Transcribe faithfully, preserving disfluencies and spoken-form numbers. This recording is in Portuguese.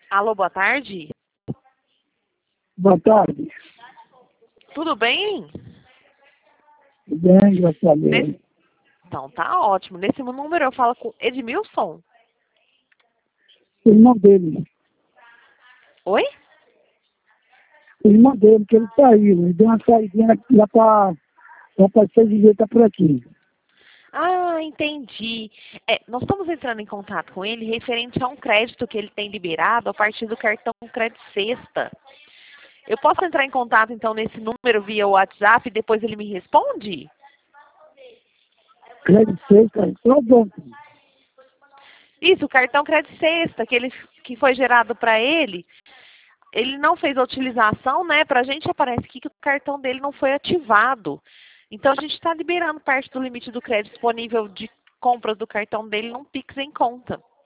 Alô, boa tarde. Boa tarde. Tudo bem? Tudo bem, graças a Deus. Nesse... Então, tá ótimo. Nesse número eu falo com Edmilson. O irmão dele. Oi? O irmão dele, que ele saiu. Ele deu uma saidinha lá para lá para seis e tá por aqui. Ah, entendi. É, nós estamos entrando em contato com ele referente a um crédito que ele tem liberado a partir do cartão Crédito Sexta. Eu posso entrar em contato, então, nesse número via WhatsApp e depois ele me responde? Crédito sexta, só banco. Isso, o cartão Crédito Sexta, que, ele, que foi gerado para ele, ele não fez a utilização, né? Para a gente aparece aqui que o cartão dele não foi ativado. Então, a gente está liberando parte do limite do crédito disponível de compras do cartão dele num Pix em conta.